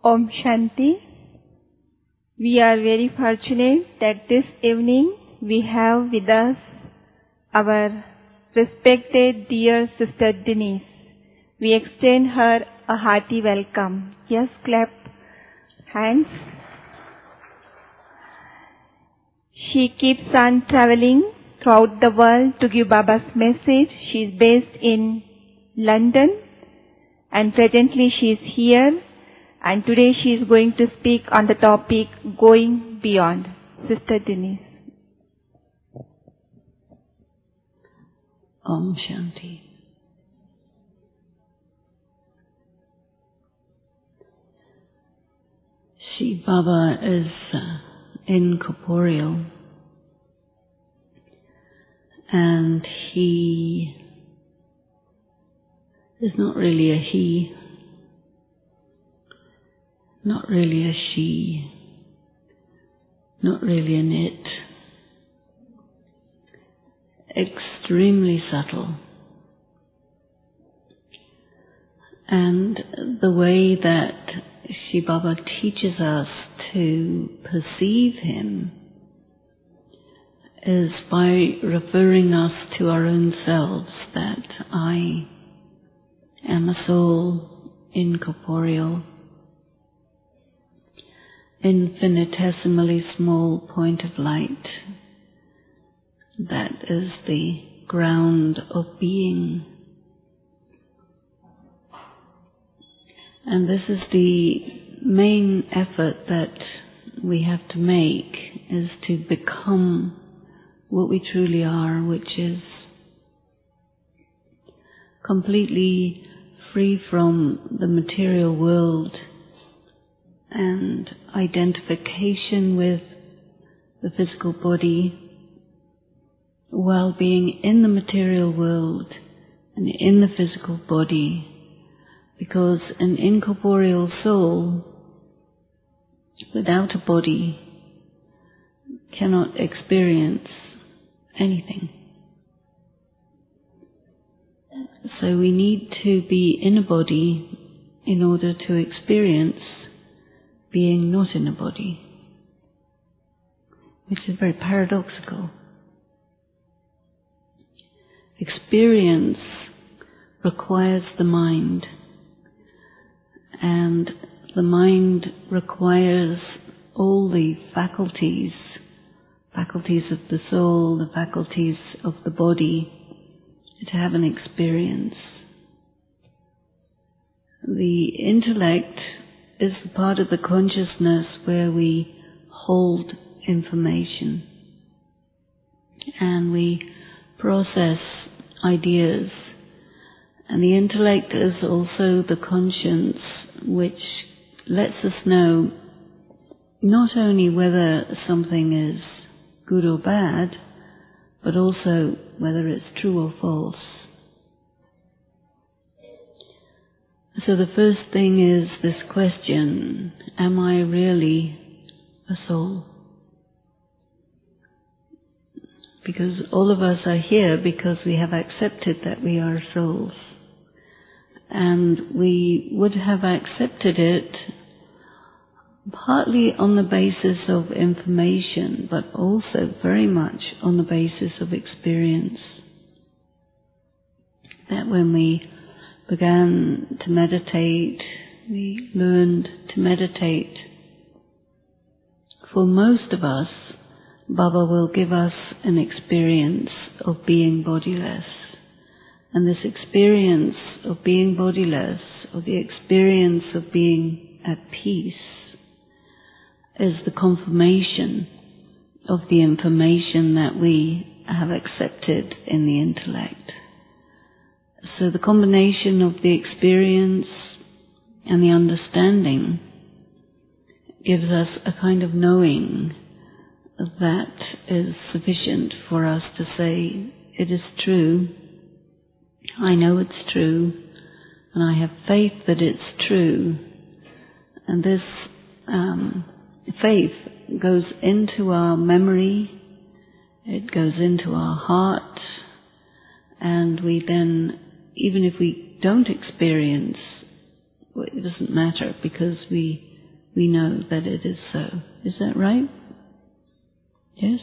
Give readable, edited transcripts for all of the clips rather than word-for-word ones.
Om Shanti. We are very fortunate that this evening we have with us our respected dear Sister Denise. We extend her a hearty welcome. Yes, clap hands. She keeps on traveling throughout the world to give Baba's message. She is based in London and presently she is here, and today she is going to speak on the topic Going Beyond. Sister Denise. Om Shanti. Shiv Baba is incorporeal, and he is not really a he, not really a she, not really an it. Extremely subtle. And the way that Shiv Baba teaches us to perceive him is by referring us to our own selves, that I am a soul, incorporeal, infinitesimally small point of light. That is the ground of being. And this is the main effort that we have to make, is to become what we truly are, which is completely free from the material world and identification with the physical body, while being in the material world and in the physical body, because an incorporeal soul without a body cannot experience anything. So we need to be in a body in order to experience being not in a body, which is very paradoxical. Experience requires the mind, and the mind requires all the faculties of the soul, the faculties of the body, to have an experience. The intellect is the part of the consciousness where we hold information and we process ideas, and the intellect is also the conscience which lets us know not only whether something is good or bad, but also whether it's true or false. So the first thing is this question: am I really a soul? Because all of us are here because we have accepted that we are souls. And we would have accepted it partly on the basis of information, but also very much on the basis of experience. That when we began to meditate, we learned to meditate. For most of us, Baba will give us an experience of being bodiless. And this experience of being bodiless, or the experience of being at peace, is the confirmation of the information that we have accepted in the intellect. So the combination of the experience and the understanding gives us a kind of knowing that is sufficient for us to say, it is true, I know it's true, and I have faith that it's true. And this faith goes into our memory, it goes into our heart, and we then, even if we don't experience, it doesn't matter, because we we know that it is so. Is that right? Yes?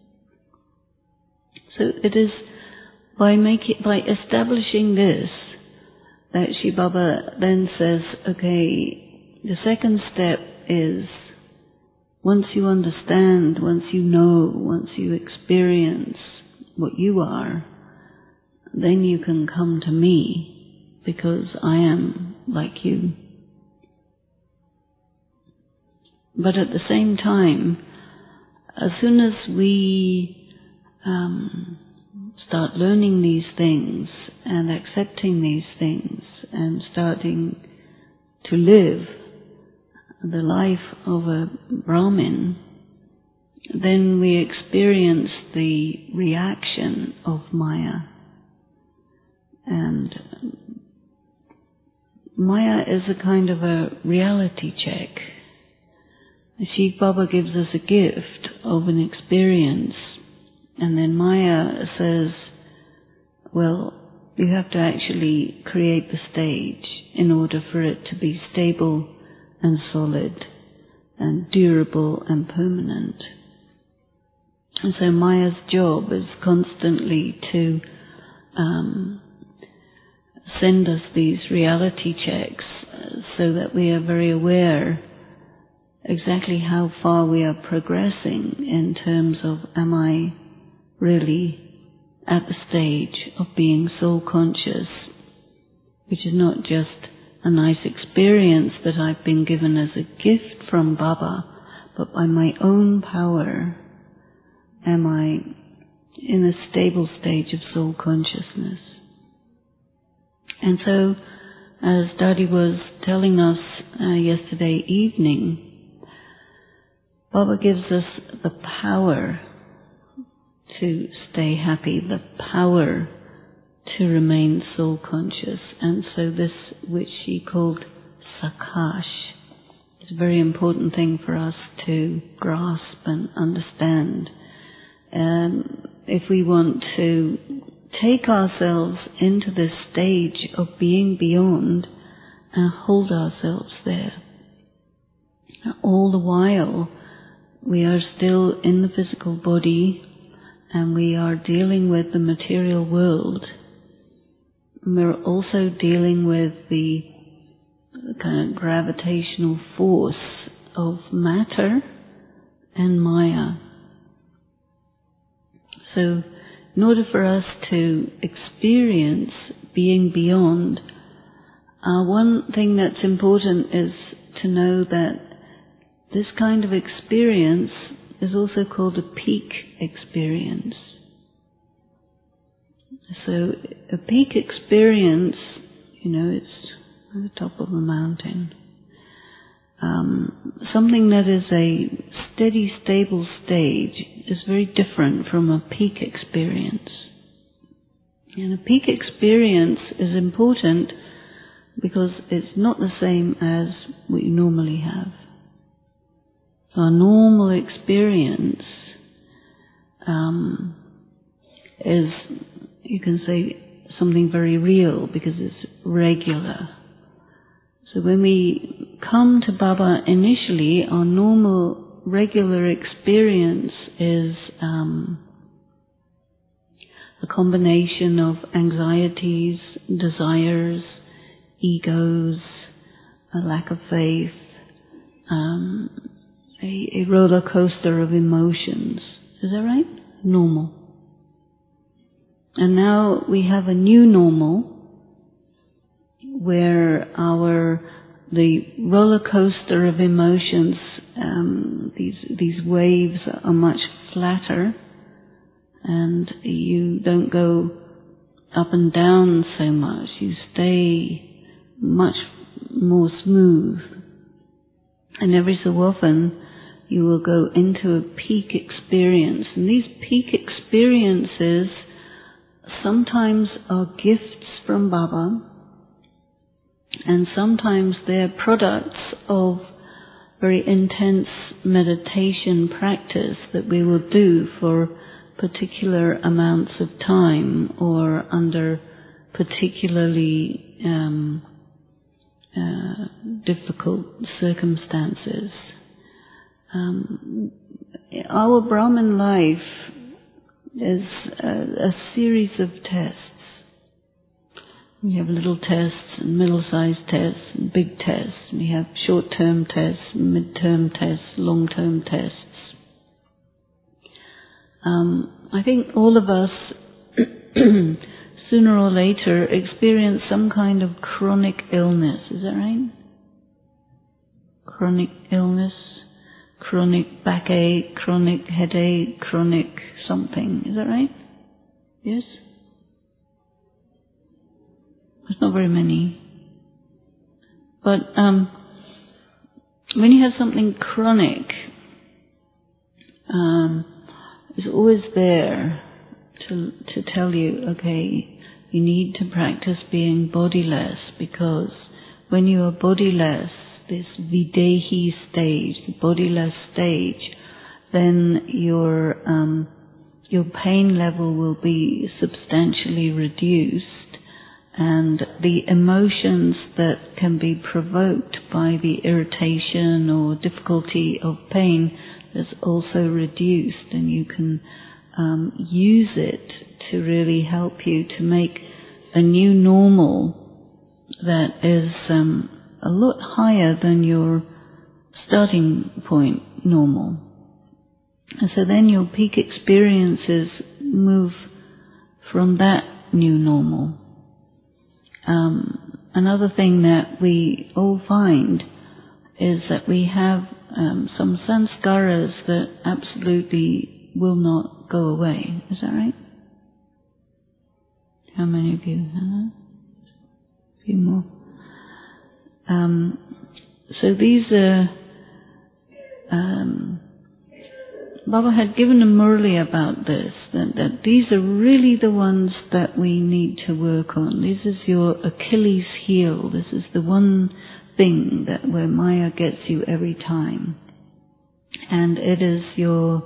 So it is by establishing this that Shri Baba then says, okay, the second step is once you understand, once you know, once you experience what you are, then you can come to me because I am like you. But at the same time, as soon as we start learning these things and accepting these things and starting to live the life of a Brahmin, then we experience the reaction of Maya. And Maya is a kind of a reality check. Shri Baba gives us a gift of an experience, and then Maya says, well, you have to actually create the stage in order for it to be stable and solid and durable and permanent. And so Maya's job is constantly to send us these reality checks so that we are very aware exactly how far we are progressing in terms of, am I really at the stage of being soul conscious, which is not just a nice experience that I've been given as a gift from Baba, but by my own power, am I in a stable stage of soul consciousness. And so, as Daddy was telling us yesterday evening, Baba gives us the power to stay happy, the power to remain soul conscious. And so this, which he called Sakash, is a very important thing for us to grasp and understand. If we want to take ourselves into this stage of being beyond and hold ourselves there, all the while we are still in the physical body and we are dealing with the material world. We're also dealing with the kind of gravitational force of matter and Maya. So, in order for us to experience being beyond, one thing that's important is to know that this kind of experience is also called a peak experience. So a peak experience, it's at the top of a mountain. Something that is a steady, stable stage is very different from a peak experience. And a peak experience is important because it's not the same as what you normally have. So a normal experience is, you can say, something very real because it's regular. So when we come to Baba initially, our normal, regular experience is a combination of anxieties, desires, egos, a lack of faith, a roller coaster of emotions. Is that right? Normal. And now we have a new normal where the roller coaster of emotions, these waves are much flatter and you don't go up and down so much. You stay much more smooth. And every so often you will go into a peak experience. And these peak experiences sometimes are gifts from Baba, and sometimes they're products of very intense meditation practice that we will do for particular amounts of time or under particularly difficult circumstances. Our Brahman life is a series of tests. We have little tests and middle-sized tests and big tests. We have short-term tests, mid-term tests, long-term tests. I think all of us sooner or later experience some kind of chronic illness. Is that right? Chronic illness, chronic backache, chronic headache, chronic something. Is that right? Yes? There's not very many. But when you have something chronic, it's always there to tell you, okay, you need to practice being bodiless, because when you are bodiless, this videhi stage, the bodiless stage, then your pain level will be substantially reduced, and the emotions that can be provoked by the irritation or difficulty of pain is also reduced, and you can use it to really help you to make a new normal that is a lot higher than your starting point normal. And so then your peak experiences move from that new normal. Another thing that we all find is that we have some sanskaras that absolutely will not go away. Is that right? How many of you? A few more. So these are, Baba had given a murli about this, that these are really the ones that we need to work on. This is your Achilles heel. This is the one thing that where Maya gets you every time. And it is your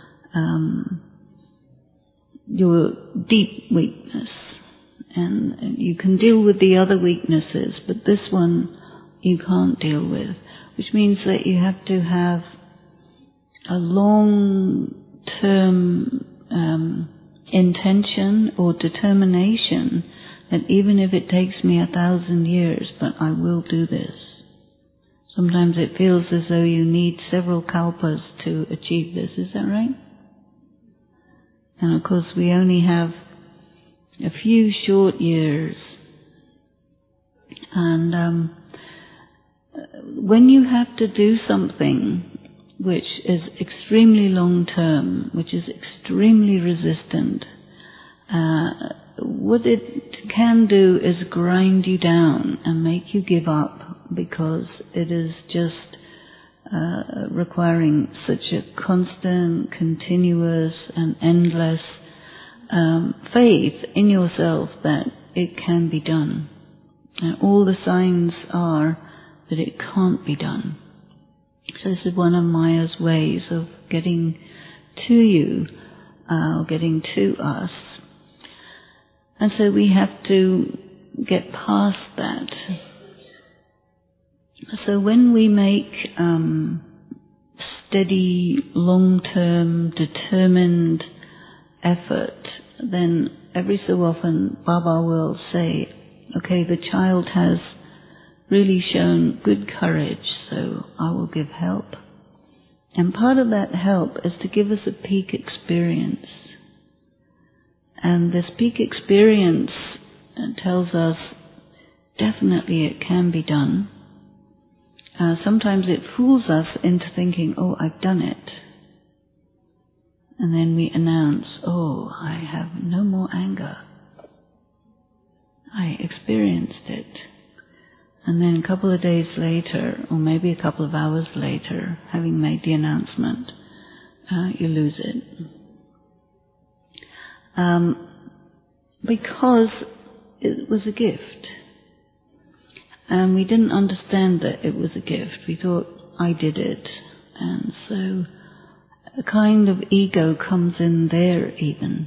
deep weakness. And you can deal with the other weaknesses, but this one you can't deal with, which means that you have to have a long-term intention or determination that even if it takes me 1,000 years, but I will do this. Sometimes it feels as though you need several kalpas to achieve this. Is that right? And of course we only have a few short years. And when you have to do something which is extremely long-term, which is extremely resistant, what it can do is grind you down and make you give up, because it is just requiring such a constant, continuous and endless faith in yourself that it can be done. And all the signs are that it can't be done. So this is one of Maya's ways of getting to you, getting to us. And so we have to get past that. So when we make steady, long-term, determined effort, then every so often Baba will say, okay, the child has really shown good courage, so I will give help. And part of that help is to give us a peak experience. And this peak experience tells us definitely it can be done. Sometimes it fools us into thinking, oh, I've done it. And then we announce, oh, I have no more anger. I experienced it. And then a couple of days later, or maybe a couple of hours later, having made the announcement, you lose it. Because it was a gift. And we didn't understand that it was a gift. We thought, I did it. And so a kind of ego comes in there even.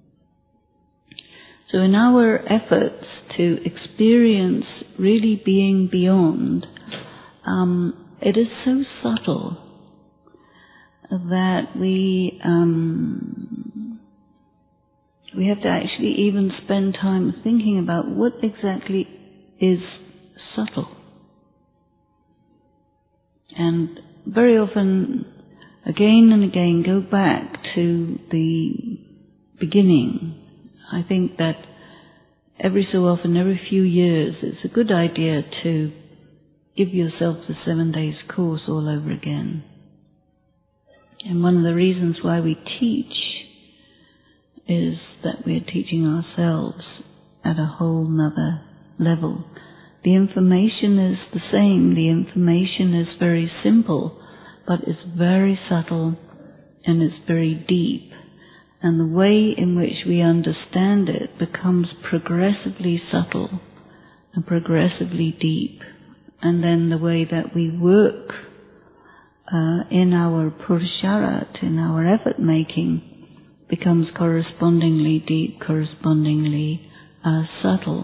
So in our efforts to experience really being beyond, it is so subtle that we have to actually even spend time thinking about what exactly is subtle. And very often, again and again, go back to the beginning. I think that every so often, every few years, it's a good idea to give yourself the 7 days course all over again. And one of the reasons why we teach is that we're teaching ourselves at a whole nother level. The information is the same, the information is very simple, but it's very subtle and it's very deep. And the way in which we understand it becomes progressively subtle and progressively deep. And then the way that we work in our purusharat, in our effort making, becomes correspondingly deep, correspondingly subtle.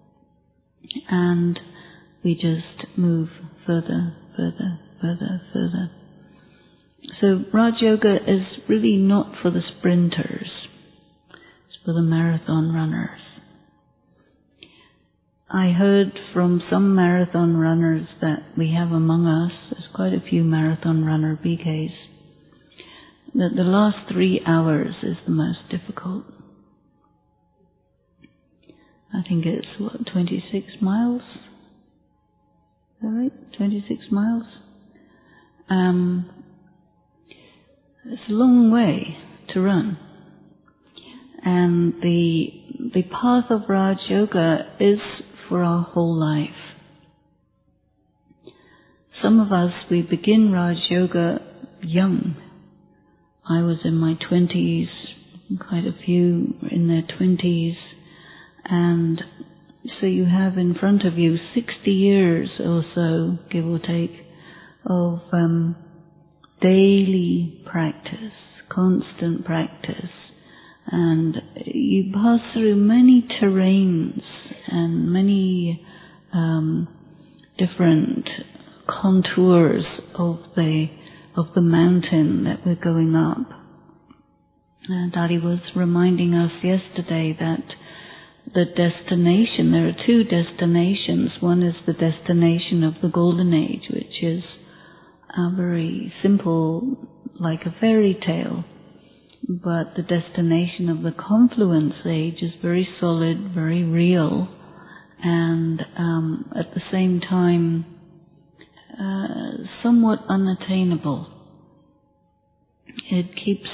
And we just move further, further, further, further. So Raj Yoga is really not for the sprinters. It's for the marathon runners. I heard from some marathon runners that we have among us, there's quite a few marathon runner BKs, that the last 3 hours is the most difficult. I think it's, 26 miles? Is that right? 26 miles? It's a long way to run. And the path of Raj Yoga is for our whole life. Some of us, we begin Raj Yoga young. I was in my 20s, quite a few in their 20s, and so you have in front of you 60 years or so, give or take, of daily practice, constant practice, and you pass through many terrains and many different contours of the mountain that we're going up. Daddy was reminding us yesterday that the destination, there are 2 destinations. One is the destination of the Golden Age, which is very simple, like a fairy tale. But the destination of the Confluence Age is very solid, very real, and at the same time somewhat unattainable. It keeps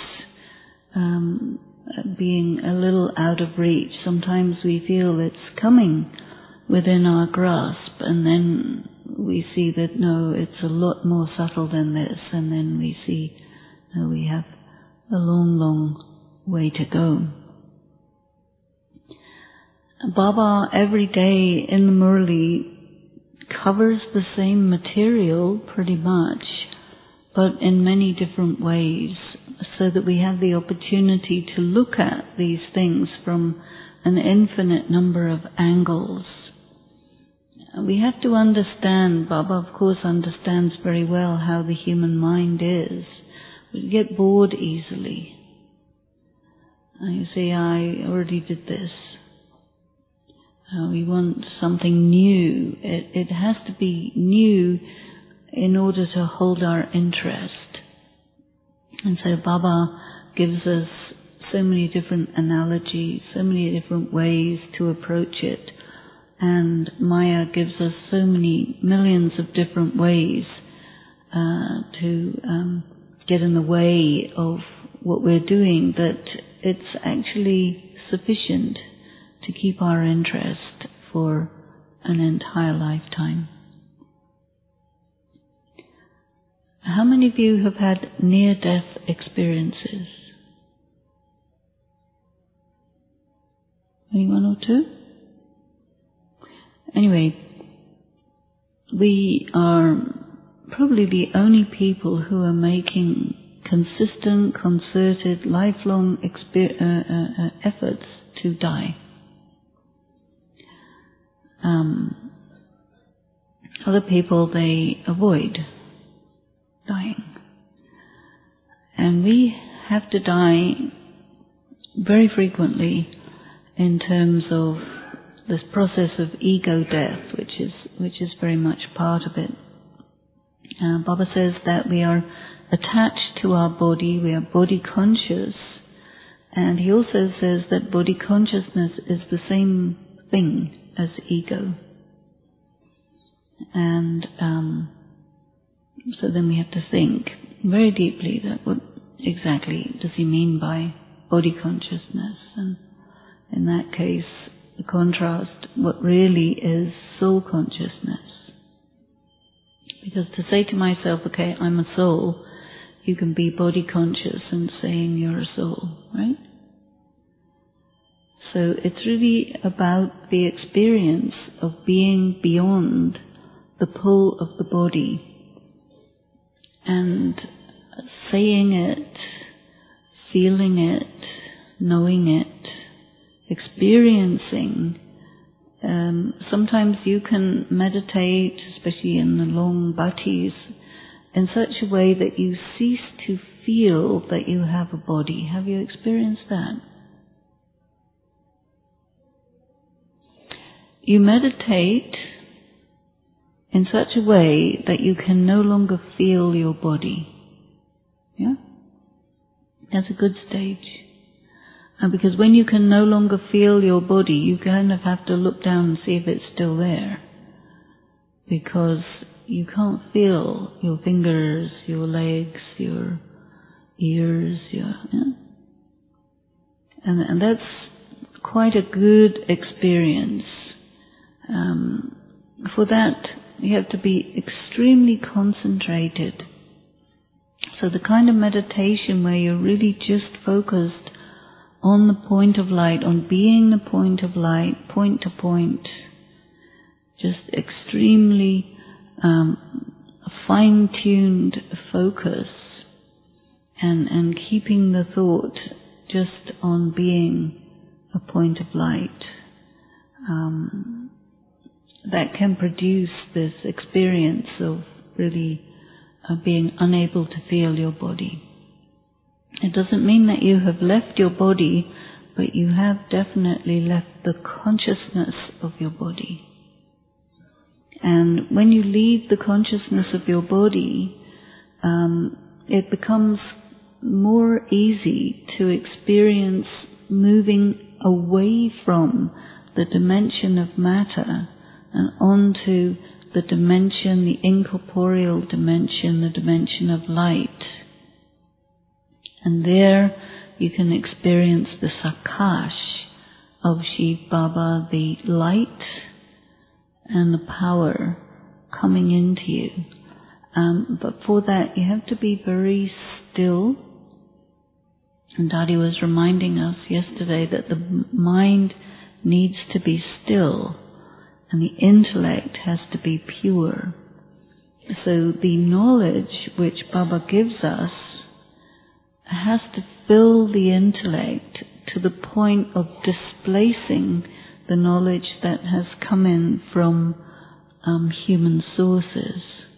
being a little out of reach. Sometimes we feel it's coming within our grasp, and then we see that no, it's a lot more subtle than this, and then we see no, we have a long, long way to go. Baba every day in the Murli covers the same material pretty much, but in many different ways, so that we have the opportunity to look at these things from an infinite number of angles. We have to understand, Baba of course understands very well how the human mind is. We get bored easily. You say, I already did this. We want something new. It has to be new in order to hold our interest. And so Baba gives us so many different analogies, so many different ways to approach it. And Maya gives us so many millions of different ways to get in the way of what we're doing, that it's actually sufficient to keep our interest for an entire lifetime. How many of you have had near-death experiences? Maybe 1 or 2? Anyway, we are probably the only people who are making consistent, concerted, lifelong efforts to die. Other people, they avoid dying. And we have to die very frequently in terms of this process of ego death, which is very much part of it. Baba says that we are attached to our body, we are body conscious, and he also says that body consciousness is the same thing as ego. And so then we have to think very deeply that what exactly does he mean by body consciousness? And in that case, the contrast, what really is soul consciousness. Because to say to myself, okay, I'm a soul, you can be body conscious and saying you're a soul, right? So it's really about the experience of being beyond the pull of the body and saying it, feeling it, knowing it, experiencing. Sometimes you can meditate, especially in the long bhattis, in such a way that you cease to feel that you have a body. Have you experienced that? You meditate in such a way that you can no longer feel your body. Yeah? That's a good stage. And because when you can no longer feel your body, you kind of have to look down and see if it's still there. Because you can't feel your fingers, your legs, your ears, and that's quite a good experience. For that, you have to be extremely concentrated. So the kind of meditation where you're really just focused on the point of light, on being the point of light, point to point, just extremely fine-tuned focus and keeping the thought just on being a point of light. That can produce this experience of really being unable to feel your body. It doesn't mean that you have left your body, but you have definitely left the consciousness of your body. And when you leave the consciousness of your body, it becomes more easy to experience moving away from the dimension of matter and onto the dimension, the incorporeal dimension, the dimension of light. And there you can experience the Sakash of Shiv Baba, the light and the power coming into you. But for that you have to be very still. And Daddy was reminding us yesterday that the mind needs to be still and the intellect has to be pure. So the knowledge which Baba gives us has to fill the intellect to the point of displacing the knowledge that has come in from human sources.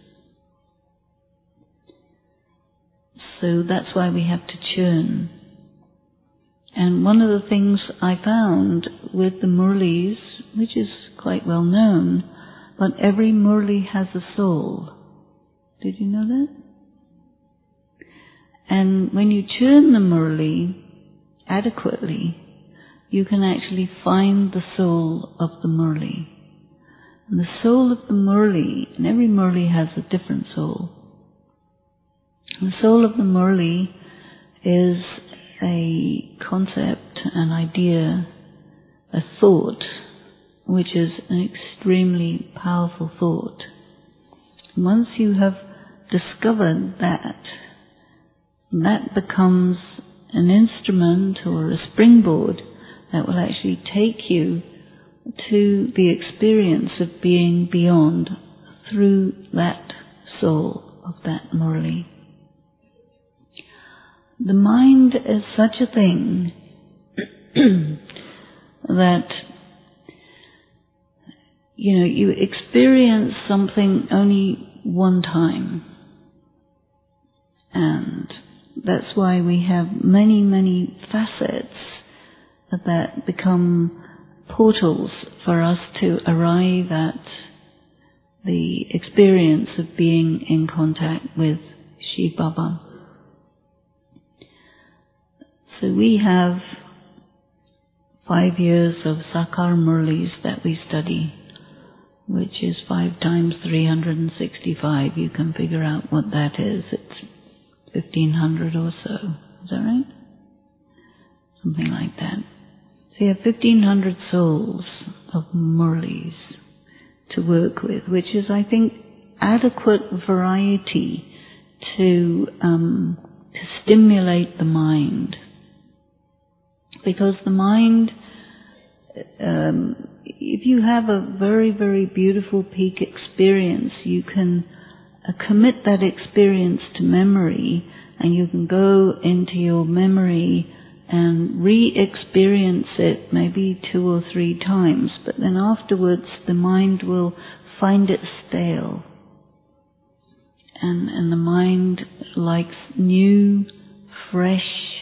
So that's why we have to churn. And one of the things I found with the Murlis, which is quite well known, but every Murli has a soul. Did you know that? And when you churn the Murli adequately, you can actually find the soul of the Murli. And the soul of the Murli, and every Murli has a different soul. The soul of the Murli is a concept, an idea, a thought, which is an extremely powerful thought. Once you have discovered that, that becomes an instrument or a springboard that will actually take you to the experience of being beyond through that soul of that Murli. The mind is such a thing that you experience something only one time. And that's why we have many, many facets that become portals for us to arrive at the experience of being in contact with Shiv Baba. So we have 5 years of Sakar Murlis that we study, which is 5 times 365. You can figure out what that is. It's 1,500 or so. Is that right? Something like that. So you have 1,500 souls of Murlis to work with, which is, I think, adequate variety to stimulate the mind. Because the mind, if you have a very, very beautiful peak experience, you can commit that experience to memory, and you can go into your memory and re-experience it maybe 2 or 3 times, but then afterwards the mind will find it stale. And the mind likes new, fresh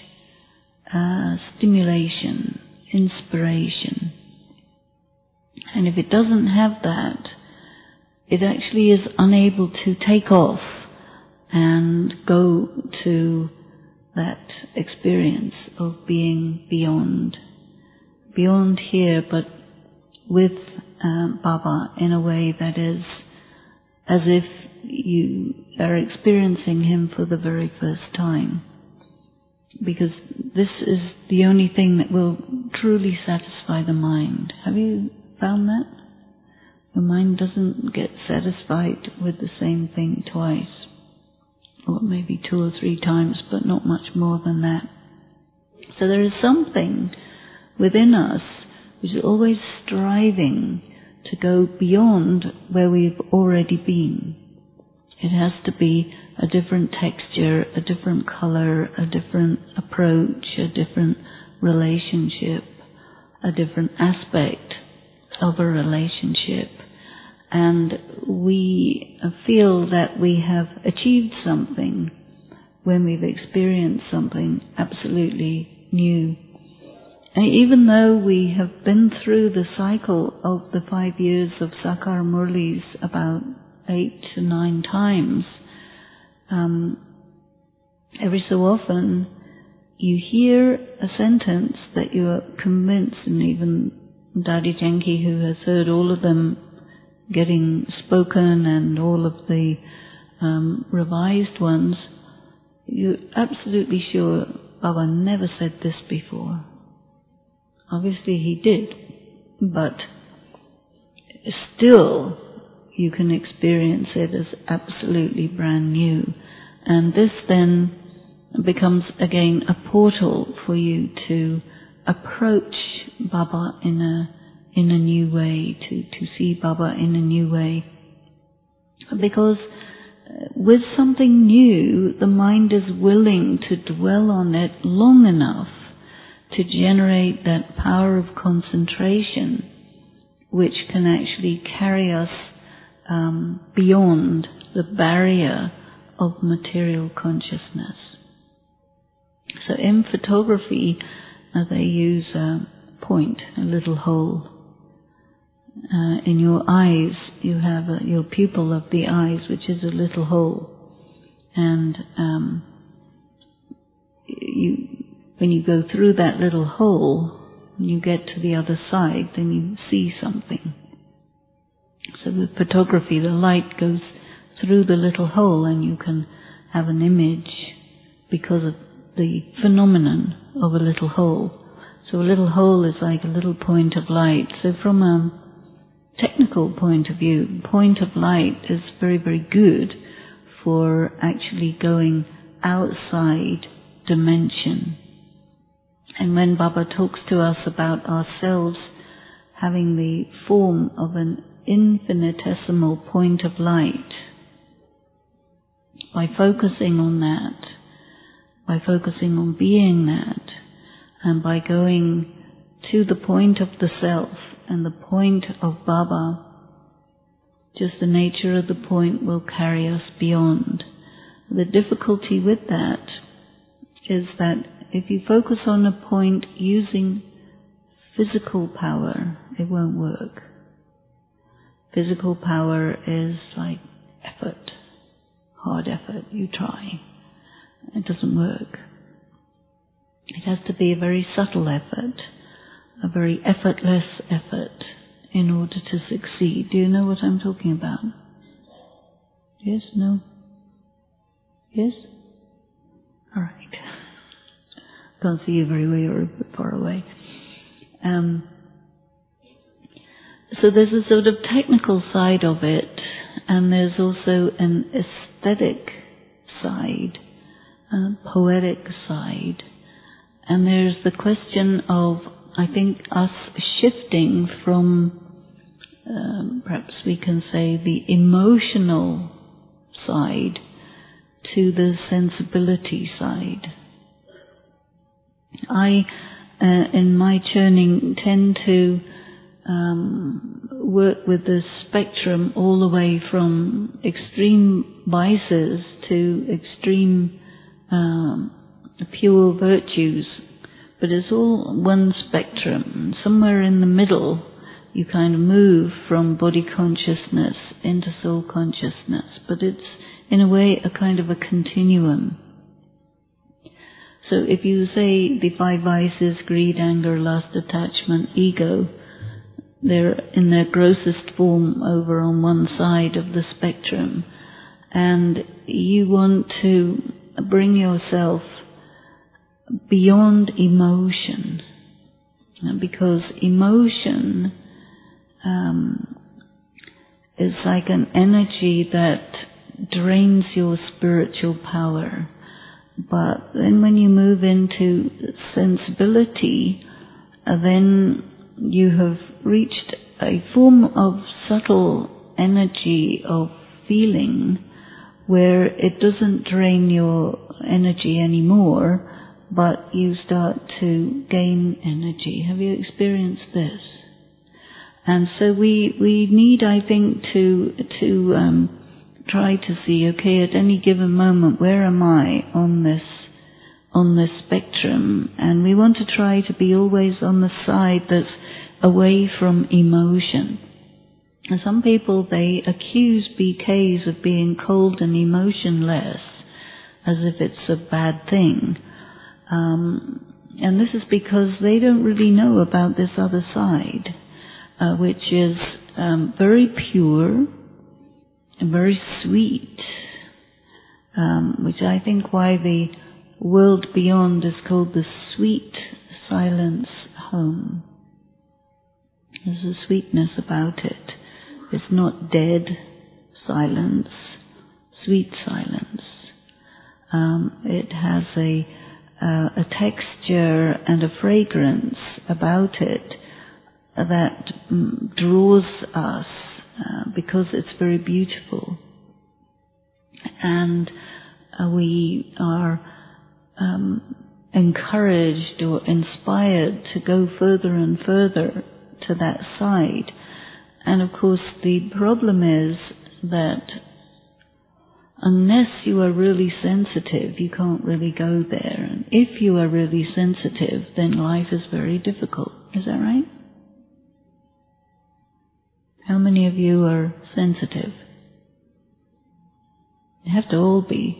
stimulation, inspiration. And if it doesn't have that, it actually is unable to take off and go to that experience of being beyond here, but with Baba in a way that is as if you are experiencing him for the very first time. Because this is the only thing that will truly satisfy the mind. Have you found that? The mind doesn't get satisfied with the same thing twice, or maybe 2 or 3 times, but not much more than that. So there is something within us which is always striving to go beyond where we've already been. It has to be a different texture, a different color, a different approach, a different relationship, a different aspect of a relationship. And we feel that we have achieved something when we've experienced something absolutely new. And even though we have been through the cycle of the 5 years of Sakar Murlis about 8 to 9 times, every so often you hear a sentence that you are convinced, and even Dadi Janki, who has heard all of them getting spoken and all of the revised ones, you're absolutely sure Baba never said this before. Obviously he did, but still you can experience it as absolutely brand new. And this then becomes again a portal for you to approach Baba in a new way, to see Baba in a new way. Because with something new, the mind is willing to dwell on it long enough to generate that power of concentration which can actually carry us beyond the barrier of material consciousness. So in photography, they use a point, a little hole. In your eyes, you have your pupil of the eyes, which is a little hole. And when you go through that little hole, when you get to the other side, then you see something. So with photography, the light goes through the little hole and you can have an image because of the phenomenon of a little hole. So a little hole is like a little point of light. So from a technical point of view, point of light is very, very good for actually going outside dimension. And when Baba talks to us about ourselves having the form of an infinitesimal point of light, by focusing on that, by focusing on being that, and by going to the point of the self and the point of Baba, Just the nature of the point will carry us beyond. The difficulty with that is that if you focus on a point using physical power, it won't work. Physical power is like effort, hard effort. You try. It doesn't work. It has to be a very subtle effort, a very effortless effort in order to succeed. Do you know what I'm talking about? Yes? No? Yes? All right. Can't see you very well, you're a bit far away. So there's a sort of technical side of it, and there's also an aesthetic side, a poetic side. And there's the question of, I think, us shifting from, perhaps we can say, the emotional side to the sensibility side. I, in my churning, tend to work with the spectrum all the way from extreme vices to extreme pure virtues, but it's all one spectrum. Somewhere in the middle you kind of move from body consciousness into soul consciousness, but it's in a way a kind of a continuum. So if you say the 5 vices, greed, anger, lust, attachment, ego, they're in their grossest form over on one side of the spectrum, and you want to bring yourself beyond emotion, because emotion is like an energy that drains your spiritual power. But then when you move into sensibility, then you have reached a form of subtle energy of feeling where it doesn't drain your energy anymore, but you start to gain energy. Have you experienced this? And so we need, I think, to try to see, okay, at any given moment, where am I on this spectrum? And we want to try to be always on the side that's away from emotion. And some people, they accuse BKs of being cold and emotionless, as if it's a bad thing. And this is because they don't really know about this other side, which is very pure and very sweet, which I think why the world beyond is called the sweet silence home. There's a sweetness about it. It's not dead silence, sweet silence. It has a texture and a fragrance about it that draws us because it's very beautiful. And we are encouraged or inspired to go further and further to that side. And of course the problem is that unless you are really sensitive, you can't really go there. And if you are really sensitive, then life is very difficult. Is that right? How many of you are sensitive? You have to all be.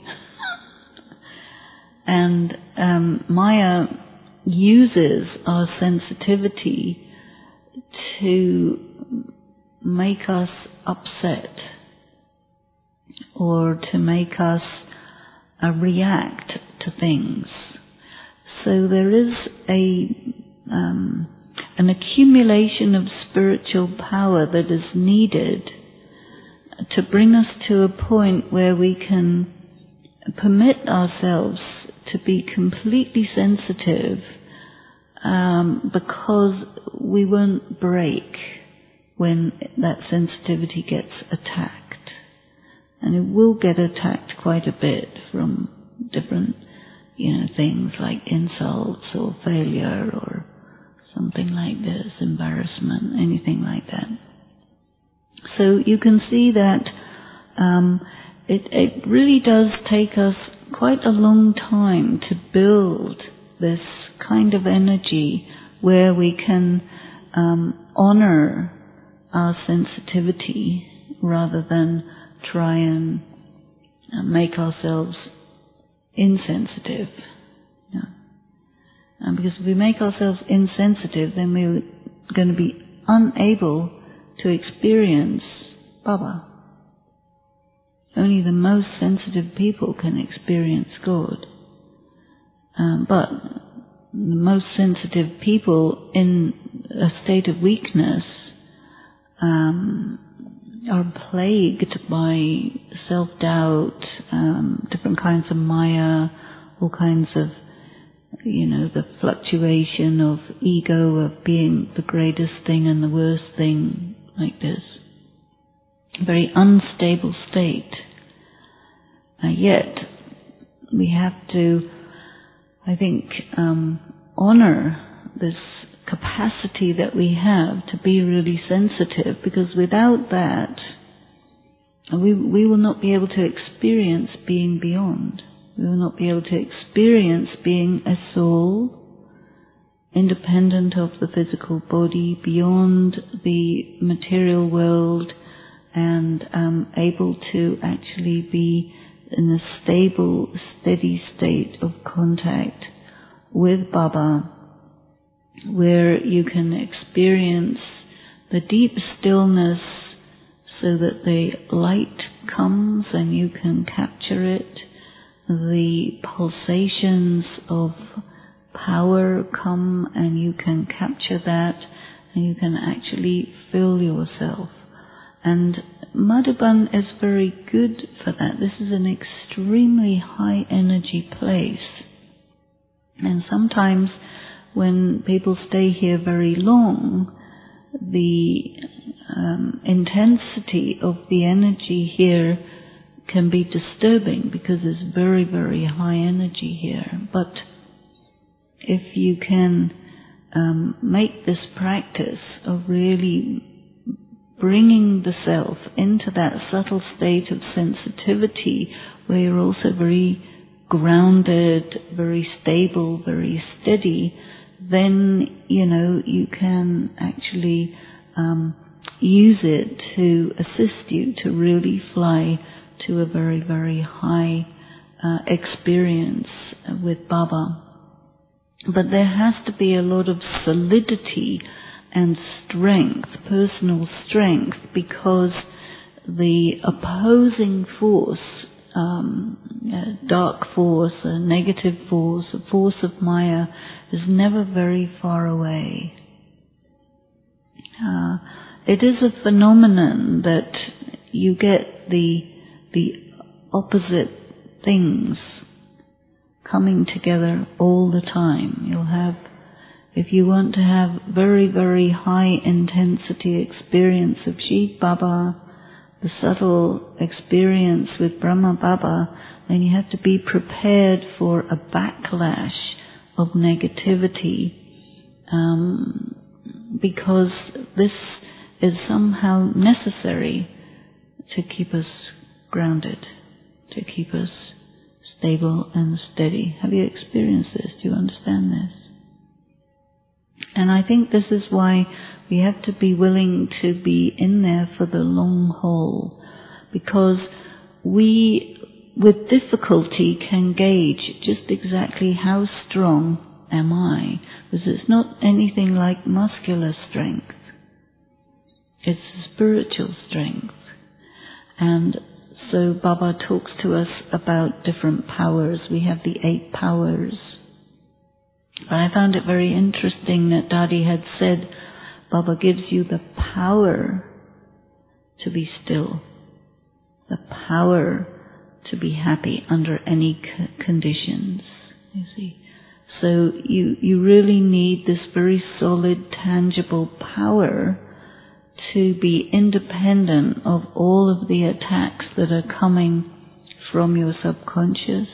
And Maya uses our sensitivity to make us upset or to make us react to things. So there is an accumulation of spiritual power that is needed to bring us to a point where we can permit ourselves to be completely sensitive, because we won't break when that sensitivity gets attacked. And it will get attacked quite a bit from different, things like insults or failure or something like this, embarrassment, anything like that. So you can see that it really does take us quite a long time to build this kind of energy where we can honor our sensitivity rather than try and make ourselves insensitive. Because if we make ourselves insensitive, then we're going to be unable to experience Baba. Only the most sensitive people can experience God. But the most sensitive people in a state of weakness are plagued by self-doubt, different kinds of maya, all kinds of, the fluctuation of ego, of being the greatest thing and the worst thing, like this. A very unstable state. Yet, we have to, I think, honor this capacity that we have to be really sensitive, because without that, we will not be able to experience being beyond. We will not be able to experience being a soul, independent of the physical body, beyond the material world, and able to actually be in a stable, steady state of contact with Baba, where you can experience the deep stillness so that the light comes and you can capture it, the pulsations of power come and you can capture that, and you can actually feel yourself. And Madhuban is very good for that. This is an extremely high energy place. And sometimes when people stay here very long, the intensity of the energy here can be disturbing because there's very, very high energy here. But if you can make this practice of really bringing the self into that subtle state of sensitivity where you're also very grounded, very stable, very steady, then, you can actually use it to assist you to really fly to a very, very high experience with Baba. But there has to be a lot of solidity and strength, personal strength, because the opposing force, dark force, a negative force, a force of Maya, is never very far away. It is a phenomenon that you get the opposite things coming together all the time. You'll have, if you want to have very, very high intensity experience of Shiv Baba, the subtle experience with Brahma Baba, then you have to be prepared for a backlash of negativity, because this is somehow necessary to keep us grounded, to keep us stable and steady. Have you experienced this? Do you understand this? And I think this is why we have to be willing to be in there for the long haul, because we, with difficulty, can gauge just exactly how strong am I, because it's not anything like muscular strength. It's spiritual strength. And so Baba talks to us about different powers. We have the 8 powers. But I found it very interesting that Dadi had said, Baba gives you the power to be still, the power to be happy under any conditions, you see. So you really need this very solid, tangible power to be independent of all of the attacks that are coming from your subconscious,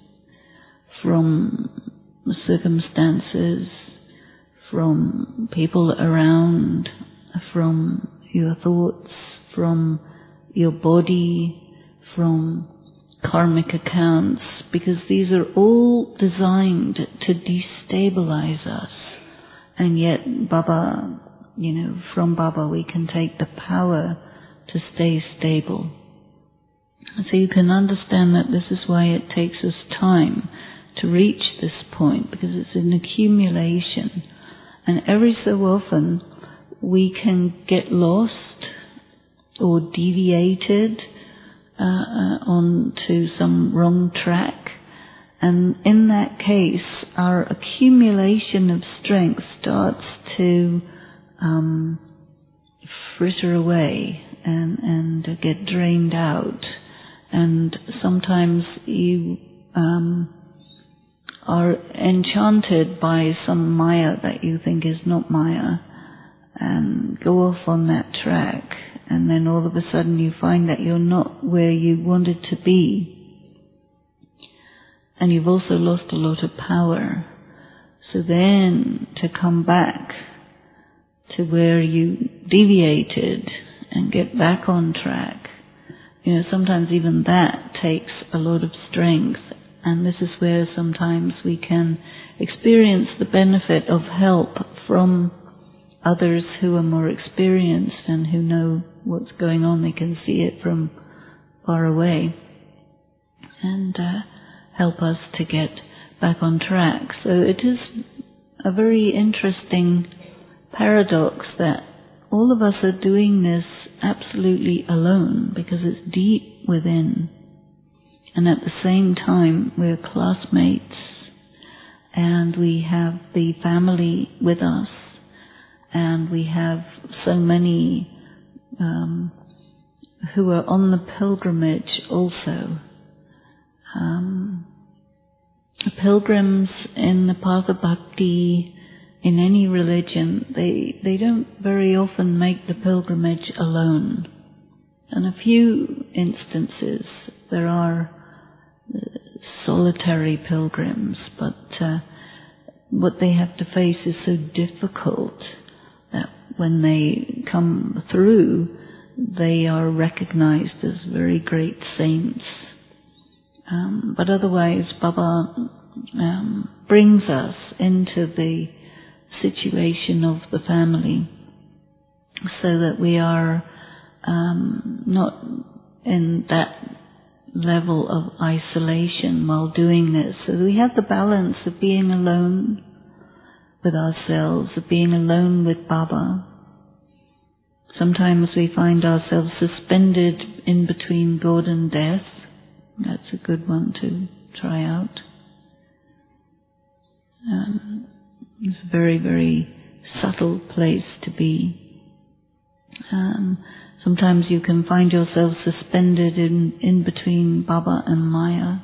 from circumstances, from people around, from your thoughts, from your body, from karmic accounts, because these are all designed to destabilize us. And yet Baba, from Baba we can take the power to stay stable. So you can understand that this is why it takes us time to reach this point, because it's an accumulation. And every so often we can get lost or deviated onto some wrong track. And in that case, our accumulation of strength starts to fritter away and get drained out. And sometimes you are enchanted by some Maya that you think is not Maya and go off on that track, and then all of a sudden you find that you're not where you wanted to be, and you've also lost a lot of power. So then to come back to where you deviated and get back on track, sometimes even that takes a lot of strength. And this is where sometimes we can experience the benefit of help from others who are more experienced and who know what's going on. They can see it from far away and help us to get back on track. So it is a very interesting paradox that all of us are doing this absolutely alone, because it's deep within. And at the same time, we're classmates, and we have the family with us, and we have so many who are on the pilgrimage also. Pilgrims in the path of bhakti, in any religion, they don't very often make the pilgrimage alone. In a few instances, there are solitary pilgrims, but what they have to face is so difficult that when they come through, they are recognized as very great saints. But otherwise, Baba brings us into the situation of the family so that we are not in that level of isolation while doing this. So we have the balance of being alone with ourselves, of being alone with Baba. Sometimes we find ourselves suspended in between God and death. That's a good one to try out. It's a very, very subtle place to be. Sometimes you can find yourself suspended in between Baba and Maya.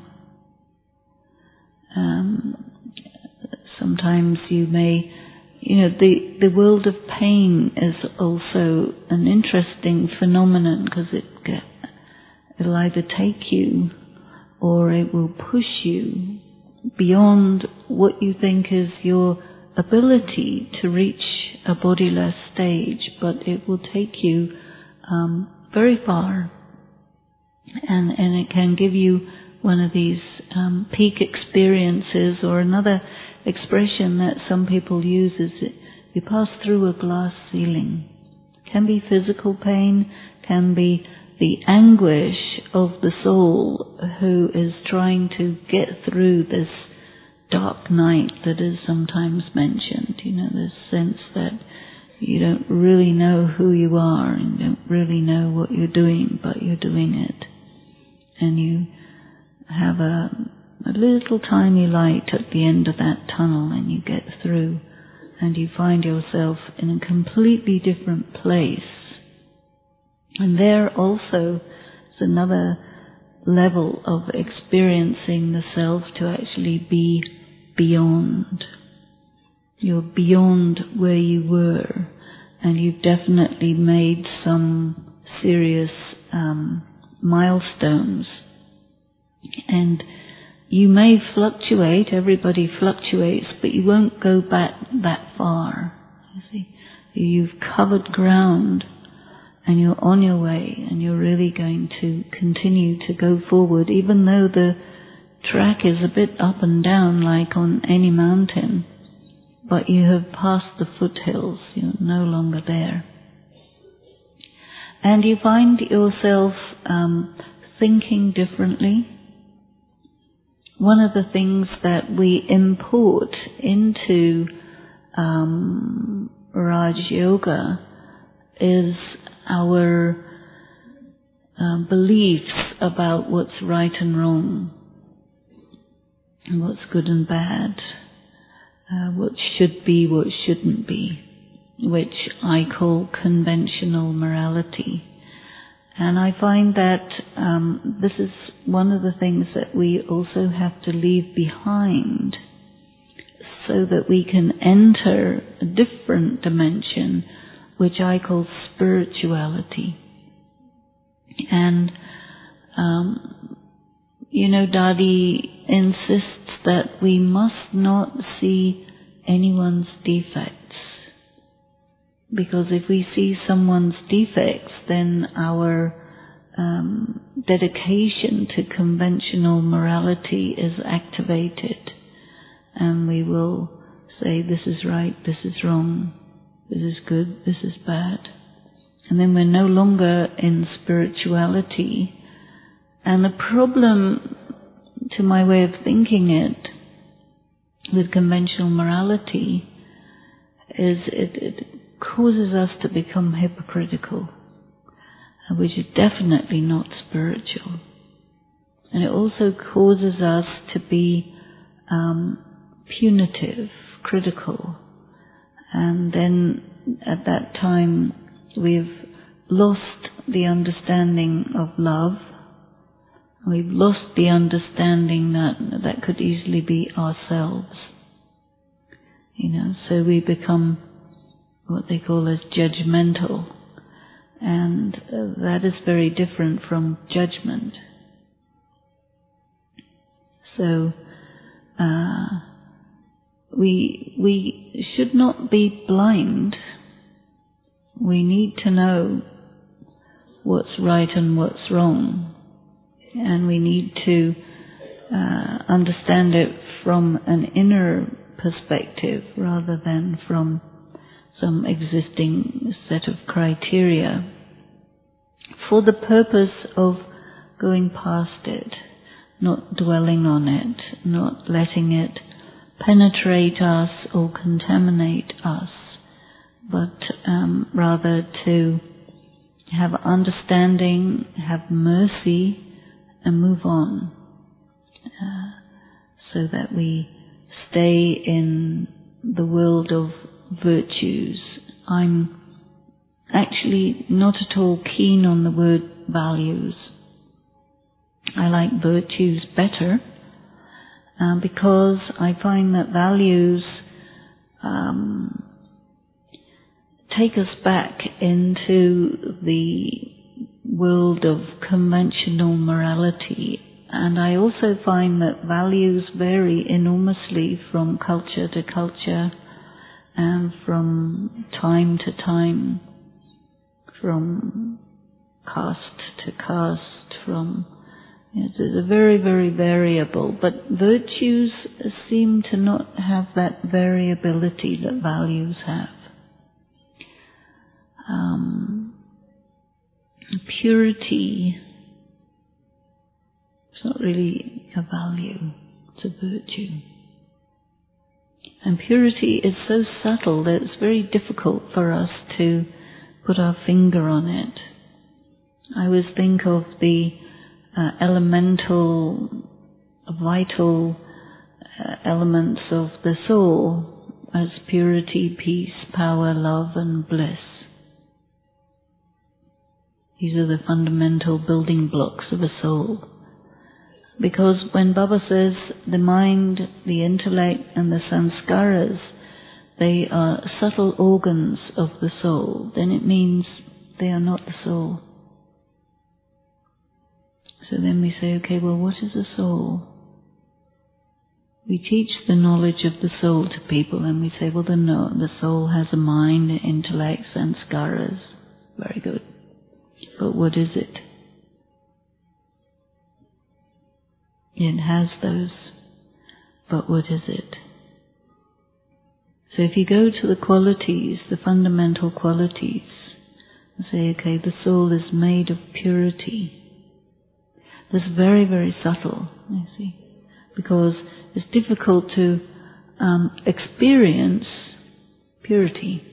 Sometimes you may, the world of pain is also an interesting phenomenon, because it'll either take you or it will push you beyond what you think is your ability to reach a bodiless stage, but it will take you very far, and it can give you one of these peak experiences, or another expression that some people use is that you pass through a glass ceiling. It can be physical pain, can be the anguish of the soul who is trying to get through this dark night that is sometimes mentioned, this sense that you don't really know who you are and don't really know what you're doing, but you're doing it. And you have a little tiny light at the end of that tunnel, and you get through, and you find yourself in a completely different place. And there also is another level of experiencing the self, to actually be beyond. You're beyond where you were, and you've definitely made some serious milestones. And you may fluctuate, everybody fluctuates, but you won't go back that far. You see, you've covered ground, and you're on your way, and you're really going to continue to go forward, even though the track is a bit up and down like on any mountain, but you have passed the foothills, you're no longer there. And you find yourself thinking differently. One of the things that we import into Raj Yoga is our beliefs about what's right and wrong, and what's good and bad, what should be, what shouldn't be, which I call conventional morality. And I find that this is one of the things that we also have to leave behind so that we can enter a different dimension, which I call spirituality. And, Dadi insists that we must not see anyone's defects. Because if we see someone's defects, then our dedication to conventional morality is activated. And we will say, this is right, this is wrong, this is good, this is bad. And then we're no longer in spirituality. And the problem, to my way of thinking it, with conventional morality, is it causes us to become hypocritical, which is definitely not spiritual. And it also causes us to be punitive, critical. And then at that time we've lost the understanding of love. We've lost the understanding that could easily be ourselves. So we become what they call as judgmental. And that is very different from judgment. So we should not be blind. We need to know what's right and what's wrong. And we need to understand it from an inner perspective rather than from some existing set of criteria, for the purpose of going past it, not dwelling on it, not letting it penetrate us or contaminate us, but rather to have understanding, have mercy, and move on, so that we stay in the world of virtues. I'm actually not at all keen on the word values. I like virtues better, because I find that values take us back into the world of conventional morality. And I also find that values vary enormously from culture to culture, and from time to time, from caste to caste, it's very, very variable. But virtues seem to not have that variability that values have. Purity, it's not really a value, it's a virtue. And purity is so subtle that it's very difficult for us to put our finger on it. I always think of the elemental, vital elements of the soul as purity, peace, power, love, and bliss. These are the fundamental building blocks of a soul. Because when Baba says the mind, the intellect, and the sanskaras, they are subtle organs of the soul, then it means they are not the soul. So then we say, okay, well, what is a soul? We teach the knowledge of the soul to people, and we say, well, the soul has a mind, intellect, sanskaras. Very good. but what is it? It has those, but what is it? So if you go to the qualities, the fundamental qualities, and say, okay, the soul is made of purity. That's very, very subtle, you see, because it's difficult to experience purity.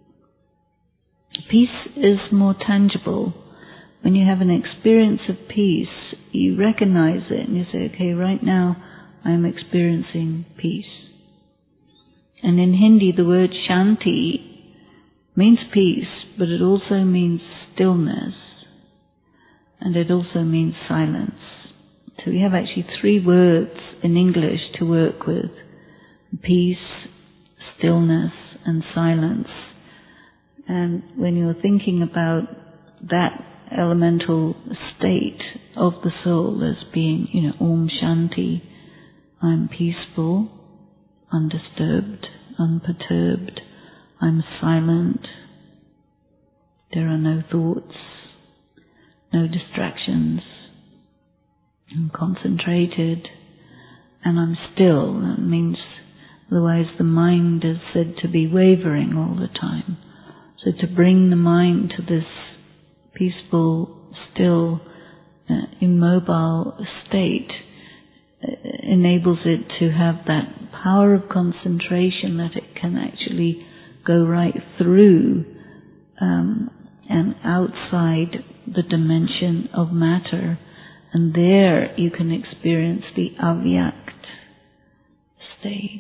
Peace is more tangible. When you have an experience of peace, you recognize it and you say, okay, right now I'm experiencing peace. And in Hindi, the word Shanti means peace, but it also means stillness, and it also means silence. So we have actually 3 words in English to work with: peace, stillness, and silence. And when you're thinking about that elemental state of the soul as being, Om Shanti, I'm peaceful, undisturbed, unperturbed, I'm silent, there are no thoughts, no distractions, I'm concentrated, and I'm still. That means, otherwise the mind is said to be wavering all the time. So to bring the mind to this peaceful, still, immobile state enables it to have that power of concentration that it can actually go right through and outside the dimension of matter, and there you can experience the avyakt stage.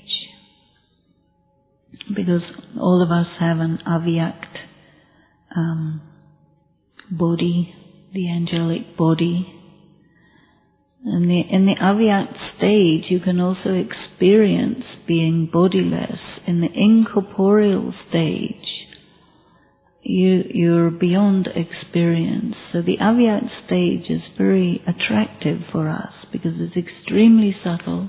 Because all of us have an avyakt body, the angelic body. And in the avyakt stage, you can also experience being bodiless. In the incorporeal stage, you're beyond experience. So the avyakt stage is very attractive for us because it's extremely subtle,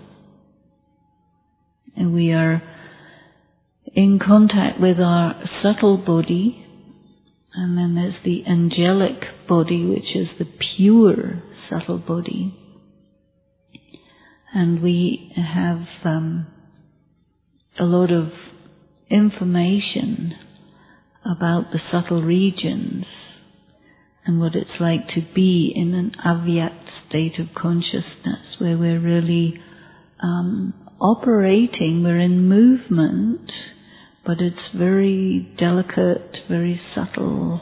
and we are in contact with our subtle body, and then there's the angelic body, which is the pure subtle body. And we have a lot of information about the subtle regions and what it's like to be in an avyakt state of consciousness, where we're really operating, we're in movement, but it's very delicate, very subtle.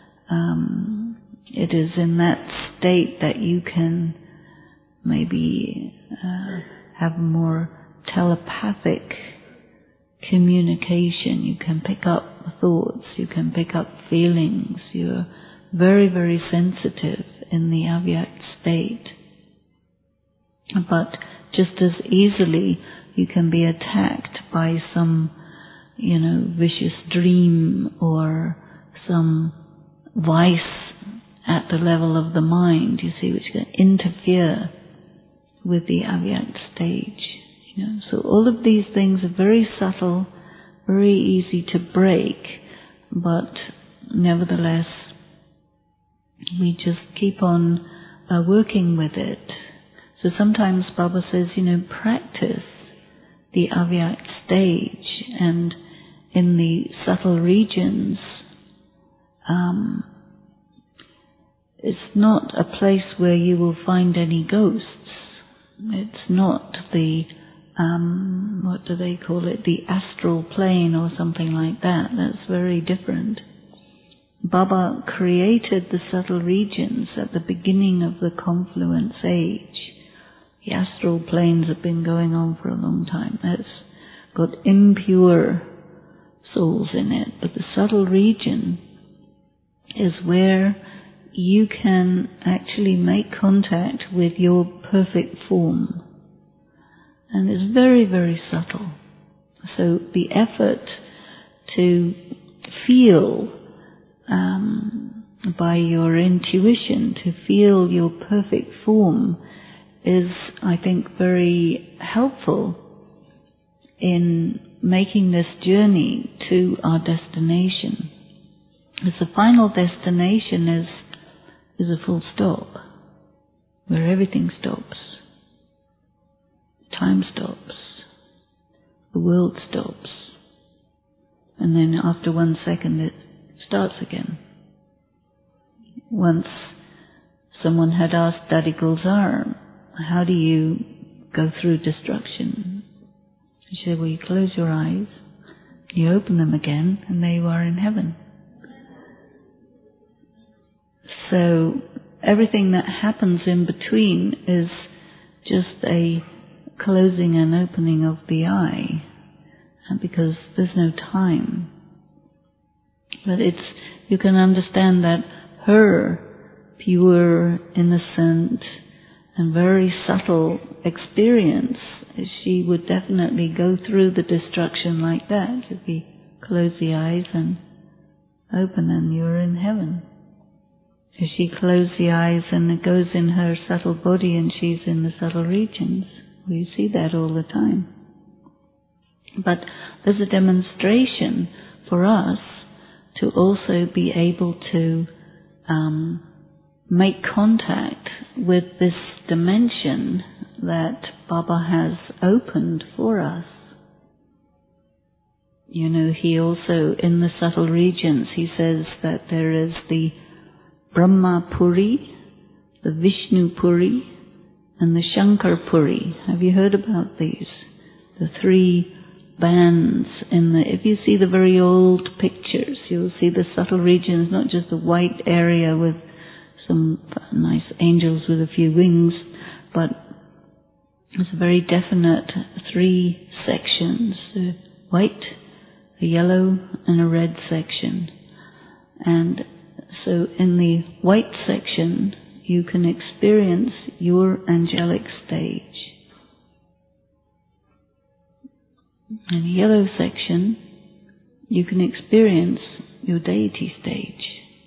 It is in that state that you can maybe have more telepathic communication. You can pick up thoughts, you can pick up feelings. You're very, very sensitive in the avyakt state. But just as easily you can be attacked by some vicious dream or some vice at the level of the mind, you see, which can interfere with the avyakt stage. So all of these things are very subtle, very easy to break, but nevertheless, we just keep on working with it. So sometimes Baba says, practice the avyakt stage, and in the subtle regions, it's not a place where you will find any ghosts. It's not the, what do they call it, the astral plane or something like that. That's very different. Baba created the subtle regions at the beginning of the confluence age. The astral planes have been going on for a long time. That's got impure souls in it. But the subtle region is where you can actually make contact with your perfect form. And it's very, very subtle. So the effort to feel by your intuition, to feel your perfect form, is, I think, very helpful in making this journey to our destination. Because the final destination is is a full stop, where everything stops. Time stops. The world stops. And then after 1 second it starts again. Once someone had asked Daddy Gulzar, how do you go through destruction? He said, well, you close your eyes, you open them again, and there you are in heaven. So everything that happens in between is just a closing and opening of the eye, because there's no time. But you can understand that her pure, innocent, and very subtle experience, she would definitely go through the destruction like that. You'd be close the eyes and open and you're in heaven. If she closed the eyes and it goes in her subtle body and she's in the subtle regions, we see that all the time. But there's a demonstration for us to also be able to make contact with this dimension that Baba has opened for us. You know, he also, in the subtle regions, he says that there is the Brahma Puri, the Vishnu Puri, and the Shankar Puri. Have you heard about these? The 3 bands if you see the very old pictures, you'll see the subtle regions, not just the white area with some nice angels with a few wings, but it's a very definite 3 sections, a white, a yellow, and a red section. And so in the white section, you can experience your angelic stage. In the yellow section, you can experience your deity stage.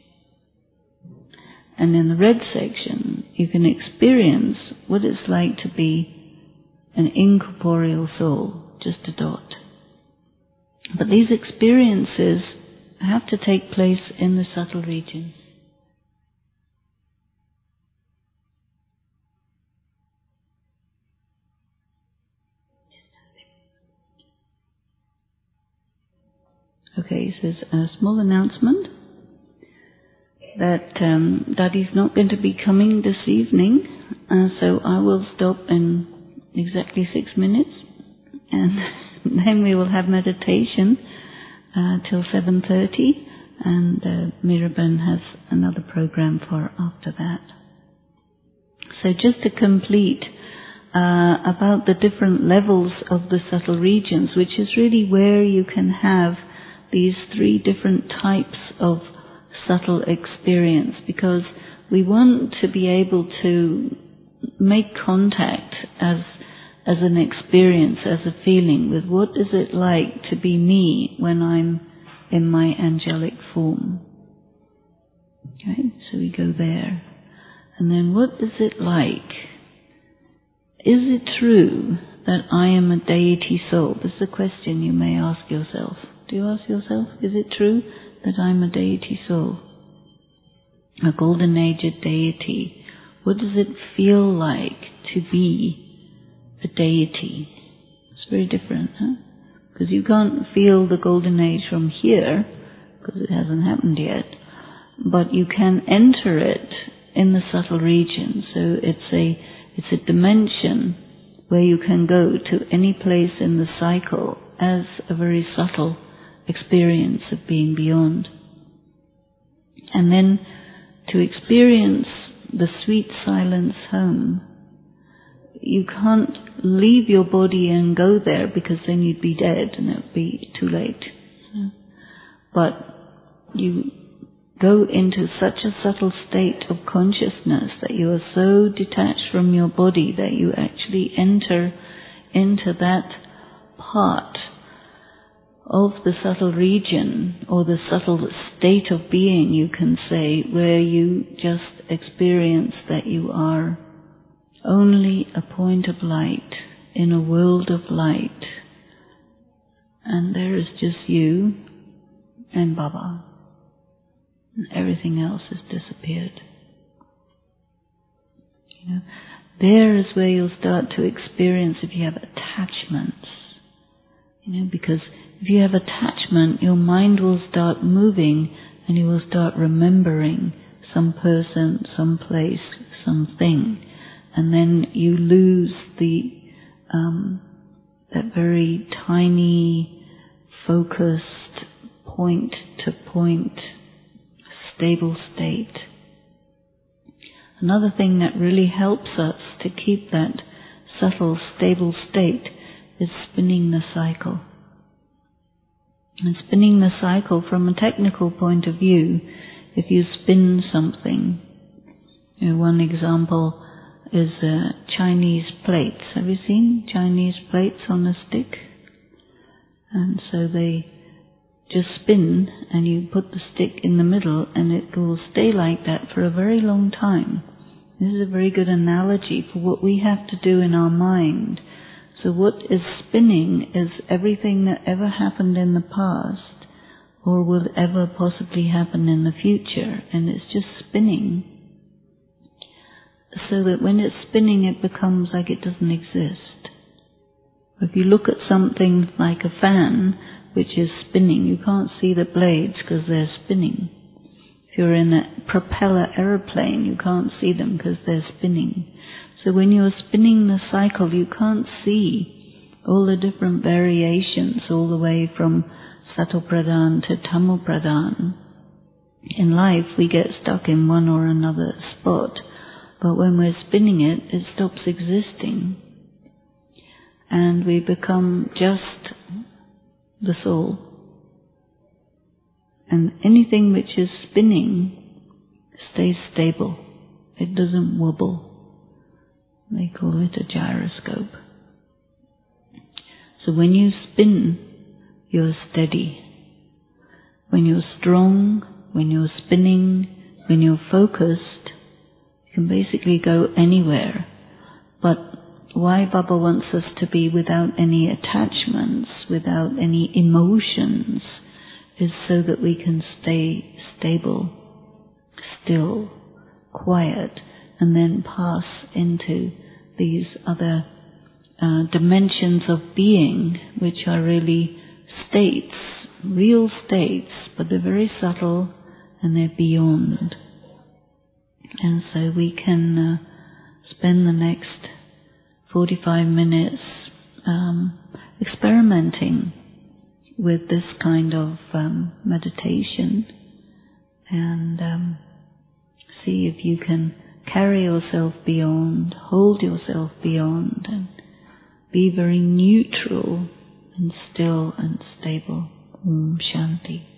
And in the red section, you can experience what it's like to be an incorporeal soul, just a dot. But these experiences have to take place in the subtle regions. Okay, so there's a small announcement that Daddy's not going to be coming this evening, so I will stop in exactly 6 minutes, and then we will have meditation till 7:30, and Miraben has another program for after that. So just to complete about the different levels of the subtle regions, which is really where you can have these 3 different types of subtle experience, because we want to be able to make contact as an experience, as a feeling with what is it like to be me when I'm in my angelic form. Okay, so we go there. And then what is it like? Is it true that I am a deity soul? This is a question you may ask yourself. Do you ask yourself, is it true that I'm a deity soul? A golden aged deity. What does it feel like to be a deity? It's very different, huh? Because you can't feel the golden age from here, because it hasn't happened yet. But you can enter it in the subtle region. So it's a dimension where you can go to any place in the cycle as a very subtle experience of being beyond. And then to experience the sweet silence home, you can't leave your body and go there, because then you'd be dead and it would be too late. But you go into such a subtle state of consciousness that you are so detached from your body that you actually enter into that part of the subtle region, or the subtle state of being, you can say, where you just experience that you are only a point of light in a world of light, and there is just you and Baba, and everything else has disappeared. There is where you'll start to experience if you have attachments. Because if you have attachment, your mind will start moving and you will start remembering some person, some place, something. And then you lose that very tiny, focused, point-to-point, stable state. Another thing that really helps us to keep that subtle, stable state is spinning the cycle. And spinning the cycle from a technical point of view, if you spin something, one example is Chinese plates. Have you seen Chinese plates on a stick? And so they just spin and you put the stick in the middle and it will stay like that for a very long time. This is a very good analogy for what we have to do in our mind. So what is spinning is everything that ever happened in the past or will ever possibly happen in the future, and it's just spinning. So that when it's spinning it becomes like it doesn't exist. If you look at something like a fan which is spinning, you can't see the blades because they're spinning. If you're in a propeller aeroplane, you can't see them because they're spinning. So when you're spinning the cycle, you can't see all the different variations all the way from Sato Pradhan to Tamo Pradhan. In life, we get stuck in one or another spot, but when we're spinning it, it stops existing. And we become just the soul. And anything which is spinning stays stable. It doesn't wobble. They call it a gyroscope. So when you spin, you're steady. When you're strong, when you're spinning, when you're focused, you can basically go anywhere. But why Baba wants us to be without any attachments, without any emotions, is so that we can stay stable, still, quiet, and then pass into these other dimensions of being, which are really states, real states, but they're very subtle and they're beyond. And so we can spend the next 45 minutes experimenting with this kind of meditation and see if you can carry yourself beyond, hold yourself beyond, and be very neutral and still and stable. Om Shanti.